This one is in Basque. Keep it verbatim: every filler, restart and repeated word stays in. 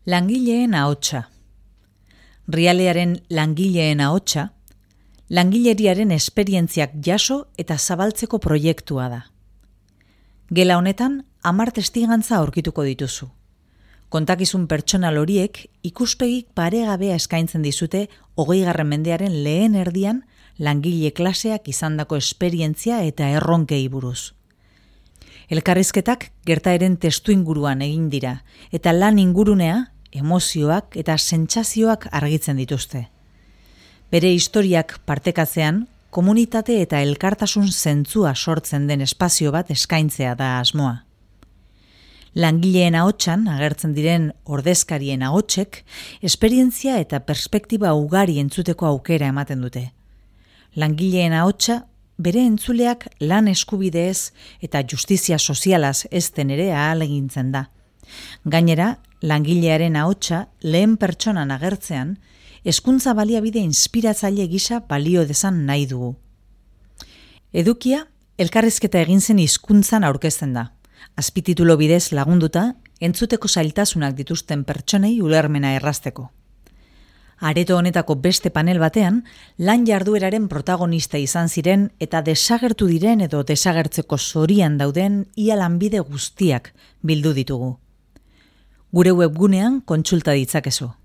Langileen ahotsa. Rialearen langileen ahotsa, langileriaren esperientziak jaso eta zabaltzeko proiektua da. Gela honetan, hamar testigantza aurkituko dituzu. Kontakizun pertsonal horiek ikuspegik paregabea eskaintzen dizute hogeigarren mendearen lehen erdian langile klaseak izandako esperientzia eta erronkei buruz. Elkarrizketak gertaeren testuinguruan egin dira eta lan ingurunea, emozioak eta sentsazioak argitzen dituzte. Bere historiak partekatzean, komunitate eta elkartasun zentzua sortzen den espazio bat eskaintzea da asmoa. Langileen ahotsan agertzen diren ordezkarien ahotsek esperientzia eta perspektiba ugari entzuteko aukera ematen dute. Langileen ahotsa bere entzuleak lan eskubideez eta justizia sozialaz ezten ere ahalegintzen da. Gainera, langilearen ahotsa lehen pertsonan agertzean, hezkuntza baliabide inspiratzaile gisa balio dezan nahi dugu. Edukia, elkarrizketa egin zen hizkuntzan aurkezten da. Azpititulo bidez lagunduta, entzuteko zailtasunak dituzten pertsonei ulermena errazteko. Areto honetako beste panel batean, lan jardueraren protagonista izan ziren eta desagertu diren edo desagertzeko zorian dauden ia lanbide guztiak bildu ditugu. Gure webgunean kontsulta ditzakezu.